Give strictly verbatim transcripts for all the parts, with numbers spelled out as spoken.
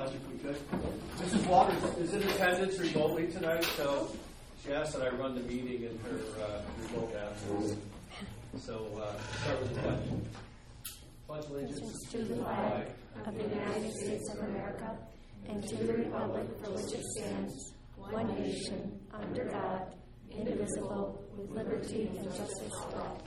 pledge if we could. Missus Waters is in attendance remotely tonight, so she asked that I run the meeting in her uh, remote absence. So uh, start with the pledge. Pledge allegiance to the flag of the United States of America and to the republic for which it stands, one nation, under God, indivisible, with liberty and justice for all.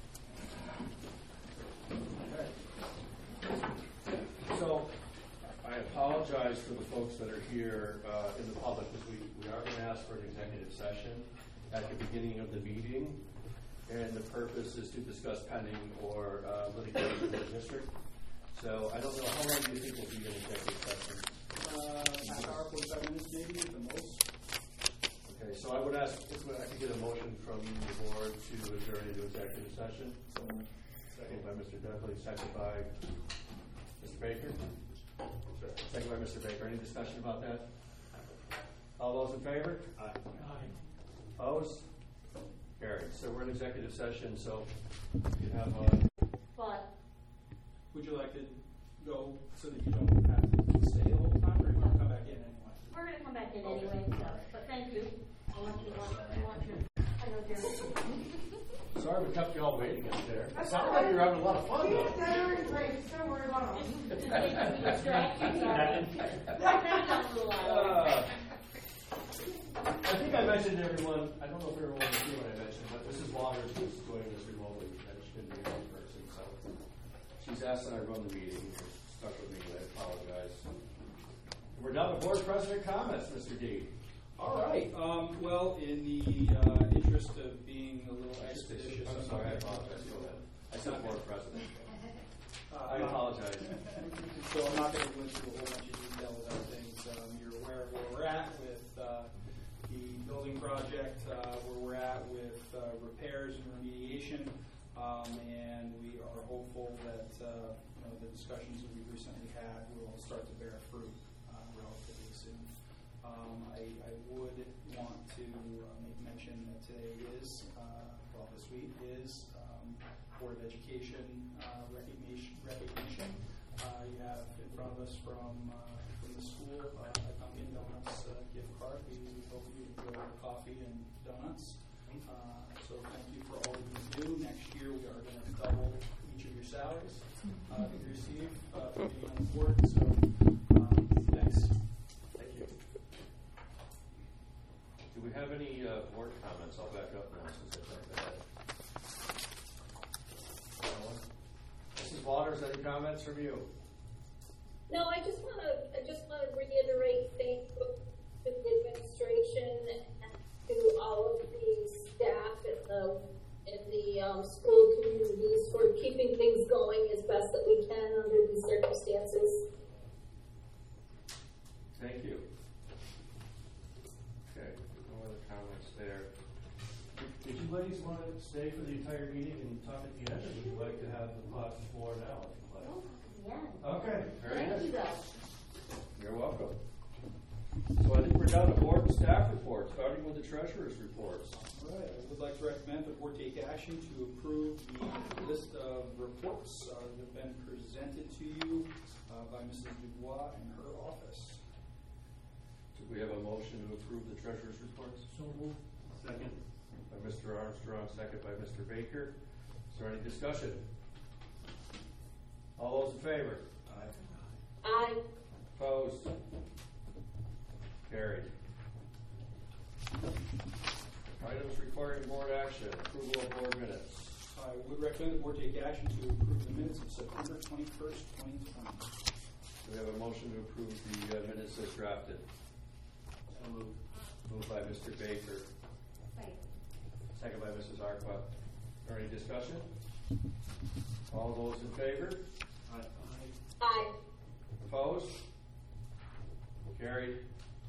So, I apologize for the folks that are here uh, in the public because we, we are going to ask for an executive session at the beginning of the meeting, and the purpose is to discuss pending or uh, litigation in the district. So, I don't know, how long do you think will be an executive session? Uh, half hour, forty-five minutes maybe at the most. Okay, so I would ask if I could get a motion from the board to adjourn into executive session. So, second by Mister Dudley, second by Mister Baker. Second by Mister Baker. Any discussion about that? All those in favor? Aye. Aye. Opposed? Carried. So we're in executive session, so you have a... What? Would you like to go so that you don't have to stay the whole time, or you want to come back in anyway? We're going to come back in anyway, so, but thank you. I want you to want, I want your, I know Jerry. Sorry we kept you all waiting up there. It sounded like you were having a lot of fun, though. Don't worry about it. Uh, I think I mentioned to everyone, I don't know if everyone was here when I mentioned, but Missus Waters is doing this remotely, and she couldn't be here in person, so she's asked that I run the meeting. You're stuck with me, I apologize. We're down to board president comments, Mister D. All right. Um, well, in the uh, interest of being a little expeditious, I'm sorry, I apologize. Go ahead. I said board president. Uh, I apologize. So I'm not going to go into a whole bunch of detail about things. Um, you're aware of where we're at with uh, the building project, uh, where we're at with uh, repairs and remediation, um, and we are hopeful that uh, you know, the discussions that we've recently had will start to bear fruit uh, relatively soon. Um, I, I would want to uh, make mention that today is, uh, well, this week is um, Board of Education uh, recognition. recognition. Uh, you have in front of us from uh, from the school uh, a Dunkin' Donuts uh, gift card. We hope you enjoy coffee and donuts. Uh, so thank you for all that you do. Next year we are going to double each of your salaries uh, that you receive uh, for being on the board. So um, thanks. Thank you. Do we have any uh, board comments? I'll back up now since I jumped ahead. Missus Waters, any comments from you? No, I just want to. I just want to reiterate thank you to the administration and to all of the staff in the in the um, school communities for keeping things going as best that we can under these circumstances. Thank you. Okay, no other comments there. Did you ladies want to stay for the entire meeting and talk at the end, or would you like to have the floor now? If you'd like? Oh, yeah. Okay, very Thank good. you, though. You're welcome. So I think we're down to board and staff reports, starting with the treasurer's reports. All right. I would like to recommend the board take action to approve the list of reports uh, that have been presented to you uh, by Missus Dubois in her office. Do we have a motion to approve the treasurer's reports? So moved. Second. By Mister Armstrong, second by Mister Baker. Is there any discussion? All those in favor? Aye. Aye. Opposed? Carried. Items requiring board action. Approval of board minutes. I would recommend the board take action to approve the minutes of September twenty-first, twenty twenty. Do we have a motion to approve the uh, minutes as drafted? So moved. Moved by Mister Baker. Right. Second by Missus Arqua. Any discussion? All those in favor? Aye. Aye. Opposed? Carried.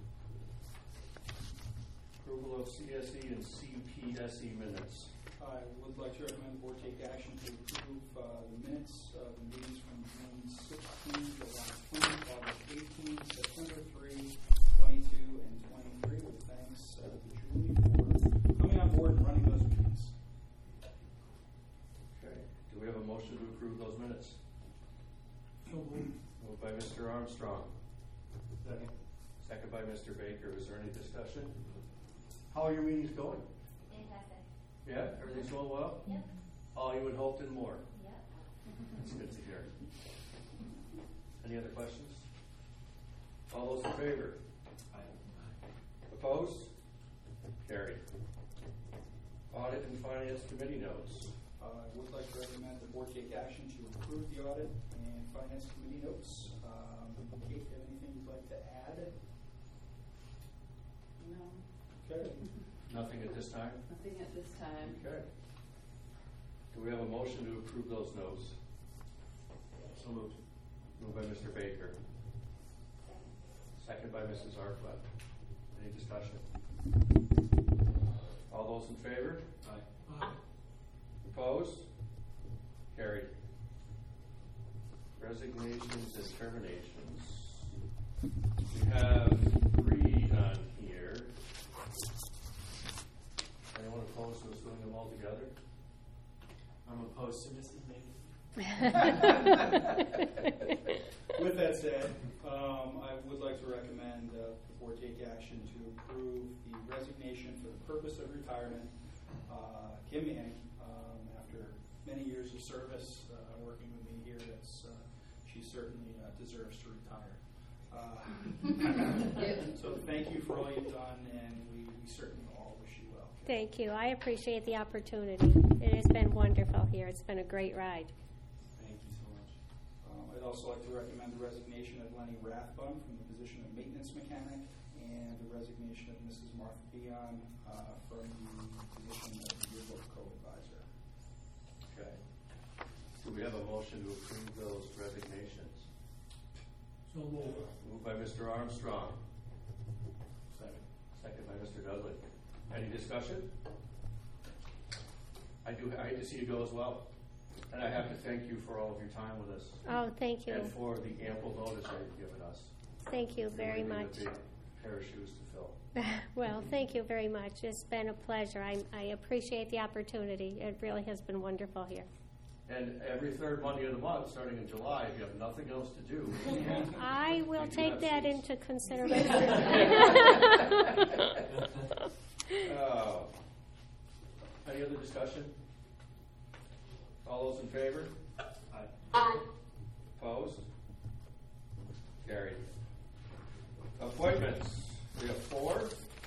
Approval of C S E and C P S E minutes. I would like to recommend the board take action to approve uh, the minutes of the meetings from June sixteenth, July twentieth, August eighteenth, September third, twenty-two, and twenty-three. With thanks uh, to Julie for coming on board and running those meetings. Okay. Do we have a motion to approve those minutes? So moved. Moved by Mister Armstrong. Second. Second by Mister Baker. Is there any discussion? How are your meetings going? Fantastic. Yeah? Everything's going well? Yep. All you had hoped and more. Yep. That's good to hear. Any other questions? All those in favor? Opposed? Carried. Audit and Finance Committee notes. Uh, I would like to recommend the board take action to approve the audit and finance committee notes. Um, Kate, have anything you'd like to add? No, Okay. Nothing at this time? nothing at this time. Okay. Do we have a motion to approve those notes? So moved. Moved by Mister Baker. Second by Missus Arcliffe. Any discussion? All those in favor? Aye. Opposed? Carried. Resignations and terminations. We have three on here. Anyone opposed to us doing them all together? I'm opposed to Missus Baker. With that said, um, I would like to recommend uh, the board take action to approve the resignation for the purpose of retirement. Uh, Kim Manning, um, after many years of service uh, working with me here, it's, uh, she certainly uh, deserves to retire. Uh, so thank you for all you've done, and we, we certainly all wish you well. Thank you. I appreciate the opportunity. It has been wonderful here. It's been a great ride. Thank you so much. Um, I'd also like to recommend the resignation of Lenny Rathbun from the position of maintenance mechanic, and the resignation of Missus Martha Dion uh, from the position of yearbook co-advisor. Okay. Do we have a motion to approve those resignations? So moved. Moved by Mister Armstrong. Second. Second by Mister Dudley. Any discussion? I do. I hate to see you go as well, and I have to thank you for all of your time with us Oh, thank you. and for the ample notice that you've given us. Thank you very Really much. a big pair of shoes to fill. Well, thank you very much. It's been a pleasure. I, I appreciate the opportunity. It really has been wonderful here. And every third Monday of the month, starting in July, if you have nothing else to do, I will You do take have that seats. into consideration. uh, any other discussion? All those in favor? Aye. Aye. Opposed? Carried. Appointments. We have four.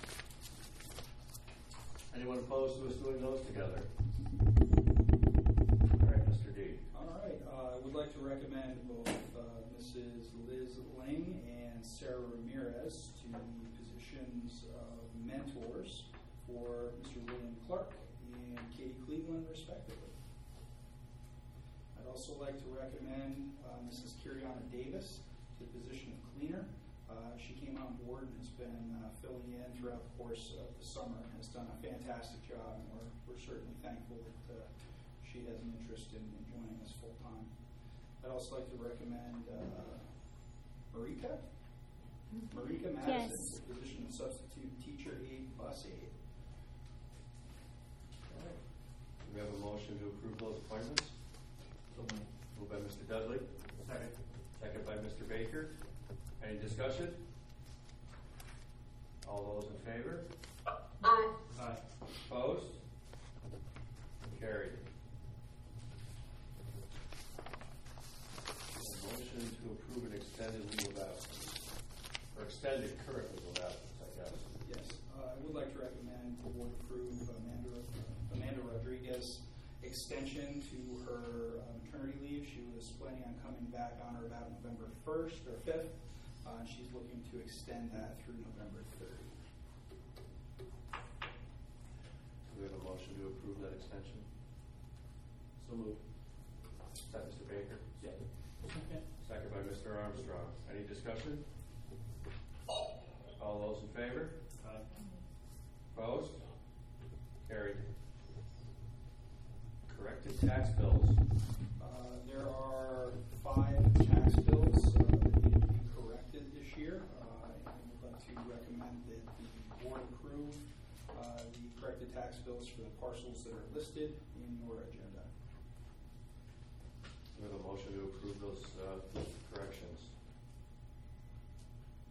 Anyone opposed to us doing those together? All right, Mister D. All right. Uh, I would like to recommend both uh, Missus Liz Ling and Sarah Ramirez to the positions of mentors for Mister William Clark and Katie Cleveland, respectively. I'd also like to recommend uh, Missus Kiriana Davis to the position of cleaner. Uh, she came on board and has been uh, filling in throughout the course of the summer and has done a fantastic job, and we're, we're certainly thankful that uh, she has an interest in, in joining us full time. I'd also like to recommend uh, Marika. Marika Madison Yes. to the position of substitute teacher aide bus aide. All right. Do we have a motion to approve those appointments? So moved. Moved by Mister Dudley. Second. Second by Mister Baker. Any discussion? All those in favor? Aye. Aye. Opposed? Carried. A motion to approve an extended leave of absence, or extended current leave of absence, I guess. Yes, uh, I would like to recommend the board approve Amanda, Amanda Rodriguez extension to her uh, maternity leave. She was planning on coming back on or about November first or fifth. Uh, and she's looking to extend that through November third. Do we have a motion to approve that extension? So moved. Is that Mister Baker? Yeah. Second by Mister Armstrong. Any discussion? All those in favor? Aye. Opposed? Carried. Corrected tax bills. Uh, there are five tax bills uh, that need to be corrected this year. Uh, I would like to recommend that the board approve uh, the corrected tax bills for the parcels that are listed in your agenda. We have a motion to approve those, uh, those corrections.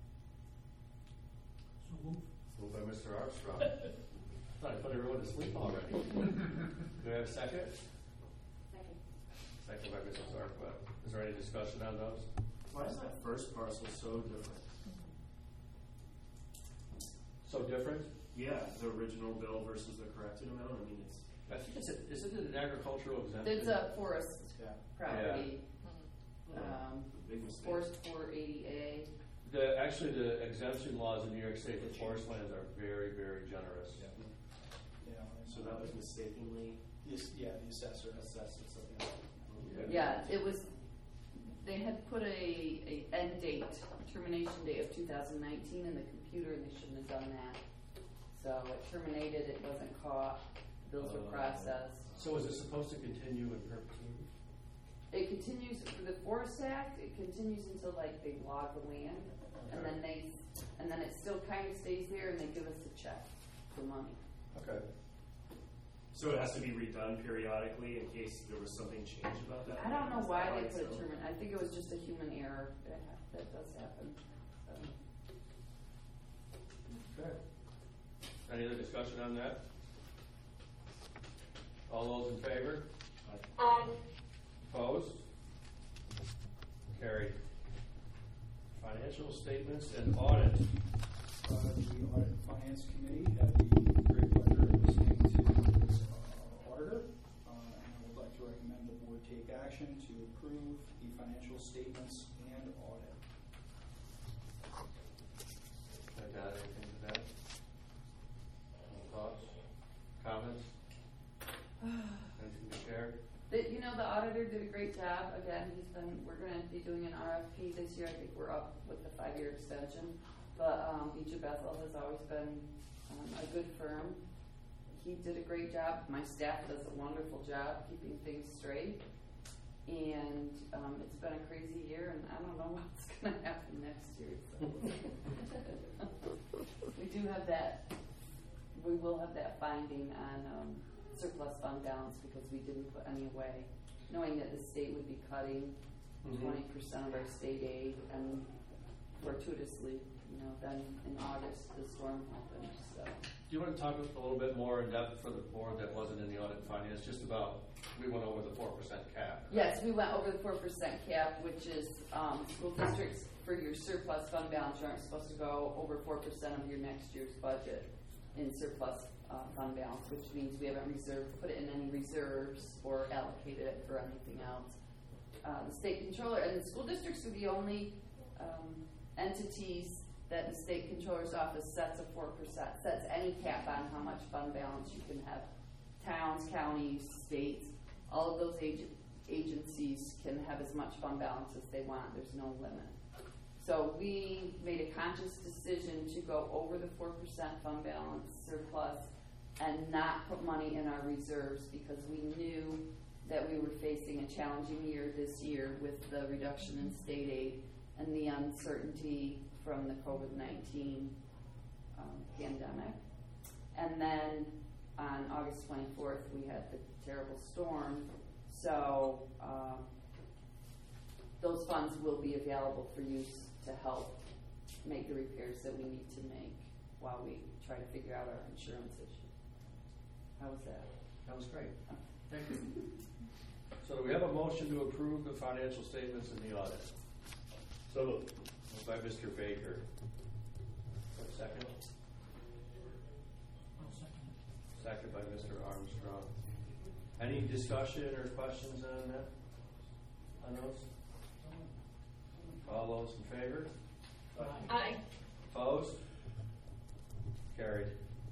everyone to sleep already. Do I have a second? Second. Second by Missus Arquette. Is there any discussion on those? Why is that first parcel so different? So different? Yeah, the original bill versus the corrected amount. I mean, it's I think it's, a, isn't it an agricultural exemption? It's a forest Yeah. property, uh, um, a big mistake. forest four eighty A. The, actually, the exemption laws in New York State for forest lands are very, very generous. Yeah. Yeah. So that was mistakenly Yes, yeah, the assessor. assessed as something else. Yeah, it was, they had put a, a end date, termination date of two thousand nineteen in the computer, and they shouldn't have done that. So it terminated, it wasn't caught, bills were Uh, processed. So is it supposed to continue in perpetuity? It continues, for the Forest Act, it continues until like they log the land, and then they, and then it still kind of stays there, and they give us a check for money. Okay. So it has to be redone periodically in case there was something changed about that. I don't know Is why that they it's put a so- term in. I think it was just a human error. That, hap- that does happen. So. Okay. Any other discussion on that? All those in favor? Aye. Opposed? Carried. Financial statements and audit. Uh, the Audit and Finance Committee had the great pleasure of listening to this uh, auditor, uh, and I would like to recommend the board take action to approve the financial statements and audit. Can I add anything to that? Any thoughts? Comments? Anything to share? The, you know, the auditor did a great job. Again, he's been. We're going to be doing an R F P this year. I think we're up with the five-year extension. But um, Beach of Bethel has always been um, a good firm. He did a great job. My staff does a wonderful job keeping things straight. And um, it's been a crazy year, and I don't know what's going to happen next year. So. We do have that. We will have that finding on um, surplus fund balance because we didn't put any away, knowing that the state would be cutting twenty Mhm. percent of our state aid, and fortuitously, you know, then in August the storm happened. So Do you want to talk a little bit more in depth for the board that wasn't in the audit and finance, just about, we went over the four percent cap? yes, we went over the four percent cap, which is um, school districts for your surplus fund balance. You aren't supposed to go over four percent of your next year's budget in surplus uh, fund balance, which means we haven't reserved, put it in any reserves or allocated it for anything else. Uh, the state controller and the school districts are the only um, entities that the state controller's office sets a four percent, sets any cap on how much fund balance you can have. Towns, counties, states, all of those ag- agencies can have as much fund balance as they want. There's no limit. So we made a conscious decision to go over the four percent fund balance surplus and not put money in our reserves because we knew that we were facing a challenging year this year with the reduction in state aid and the uncertainty from the COVID nineteen um, pandemic. And then on August twenty-fourth, we had the terrible storm. So uh, those funds will be available for use to help make the repairs that we need to make while we try to figure out our insurance issue. How was that? That was great. Thank you. So do we have a motion to approve the financial statements and the audit? So moved. Moved by Mister Baker. Second? Second by Mister Armstrong. Any discussion or questions on that? On those? All those in favor? Aye. Opposed? Carried.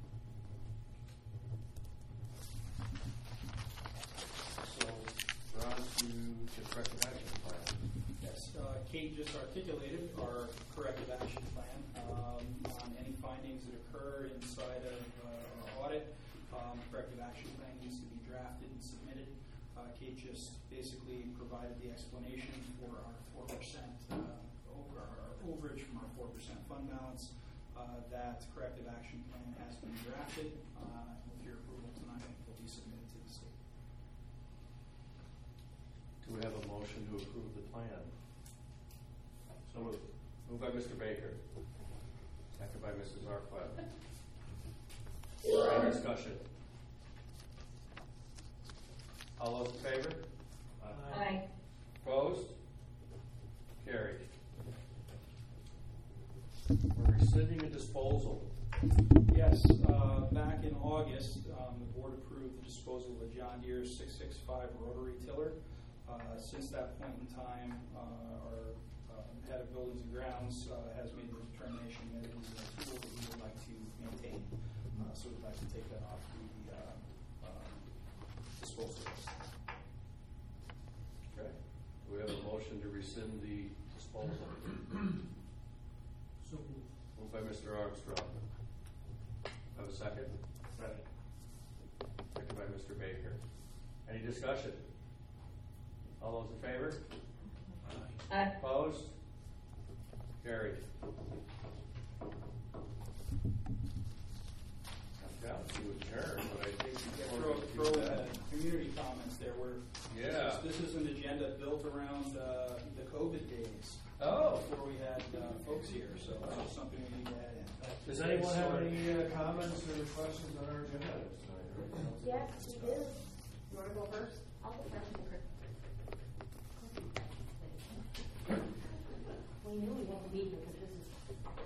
So we're on to the corrective action plan. Yes, uh, Kate just articulated our corrective action plan um, on any findings that occur inside of uh, our audit. Um, corrective action plan needs to be drafted and submitted. Uh, Kate just basically provided the explanation for our four percent uh, over our overage from our four percent fund balance. Uh, that corrective action plan has been drafted. Uh, with your approval tonight, it will be submitted to the state. Do we have a motion to approve the plan? So moved. Moved by Mister Baker. Second by Missus Arquette. Any discussion? All those in favor? Aye. Opposed? Carried. We're rescinding a disposal. Yes, uh, back in August, um, the board approved the disposal of a John Deere six sixty-five rotary tiller. Uh, since that point in time, uh, our uh, head of buildings and grounds uh, has made the determination that it is a tool that we would like to maintain. Uh, so we'd like to take that off the uh, um, disposal list. Okay. We have a motion to rescind the disposal. So Moved by Mister Armstrong. Have a second? Second. Second by Mister Baker. Any discussion? All those in favor? Aye. Opposed? Carried. I've got to adjourn, but I think throw, before throw we do uh, that. community comments there. Where Yeah. this, this is an agenda built around uh, the COVID days. Oh. Before we had uh, folks here, so it's just something we need to add in. Does anyone have any uh, comments or questions on our agenda items tonight? Yes, we do. You want to go first? I'll go first. We knew we had to be here because this is.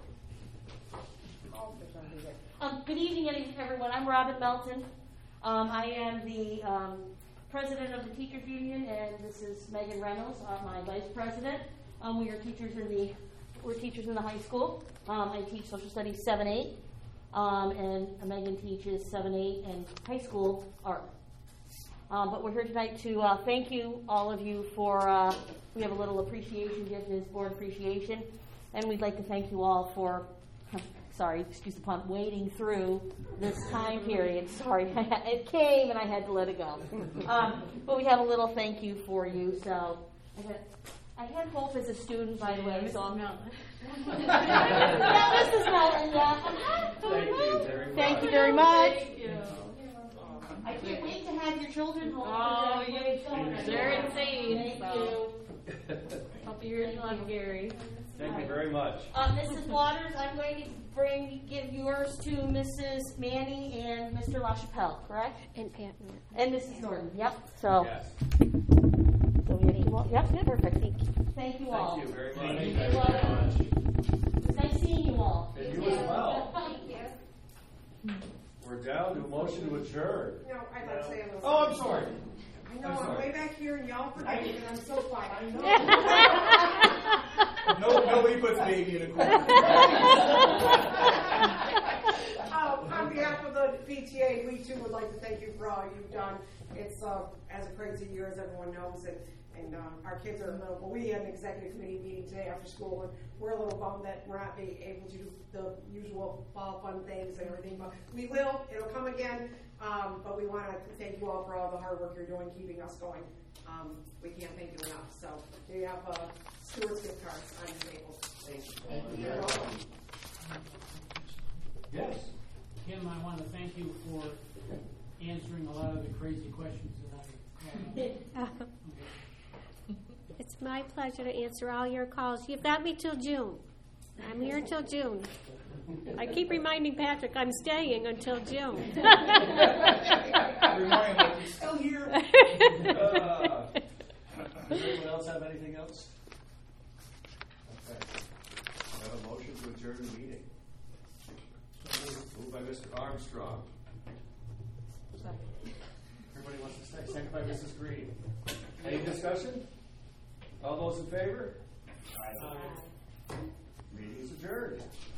Oh, there's somebody there. Um, good evening, any- everyone. I'm Robin Melton. Um, I am the um, president of the Teachers Union, and this is Megan Reynolds, uh, my vice president. Um, we are teachers in the we're teachers in the high school. Um, I teach social studies seven eight, um, and Megan teaches seven eight and high school art. Um, but we're here tonight to uh, thank you, all of you, for, uh, we have a little appreciation gift, is board appreciation, and we'd like to thank you all for, sorry, excuse the pun, waiting through this time period. Sorry, it came and I had to let it go. Um, but we have a little thank you for you, so I had, I had hope as a student, by the way, so I'm not. Yeah, Missus Melton, yeah. Thank you very much. Thank you very much. Thank you. I can't wait to have your children home. Oh, for you- that. they're insane, Thank so. you. Hope you really love Gary. Thank you very much. Uh, Missus Waters, I'm going to bring, give yours to Missus Manny and Mister LaChapelle, correct? And Pat. And Missus Norton, yep, so. Yes. So we have equal, yep, perfect, thank you. Thank you all. Thank you very much. Thank you Thank you very much. It's nice seeing you all. And you as well. Thank you. We're down to a motion to adjourn. No, I'd like to say I'm. Oh, I'm sorry. I know, I'm I'm sorry. way back here and y'all forget me, and I'm so quiet. I know. No, nobody puts baby in a corner. Um, on behalf of the P T A, we too would like to thank you for all you've done. It's uh, as a crazy year, as everyone knows, and, and um, our kids are a little, well, we had an executive committee meeting today after school, and we're a little bummed that we're not being able to do the usual fall fun things and everything, but we will. It'll come again, um, but we want to thank you all for all the hard work you're doing, keeping us going. Um, we can't thank you enough. So you have uh, Stewart's gift cards on your table. Thank you. Thank you. You're welcome. Yes. Kim, I want to thank you for answering a lot of the crazy questions that I had. It's my pleasure to answer all your calls. You've got me till June. I'm here until June. I keep reminding Patrick I'm staying until June. Every morning, like, he's still here. Uh, does anyone else have anything else? Okay. I have a motion to adjourn the meeting. Moved by Mister Armstrong. Everybody wants to stay. Second by Missus Green. Any discussion? All those in favor? Aye. Meeting is adjourned.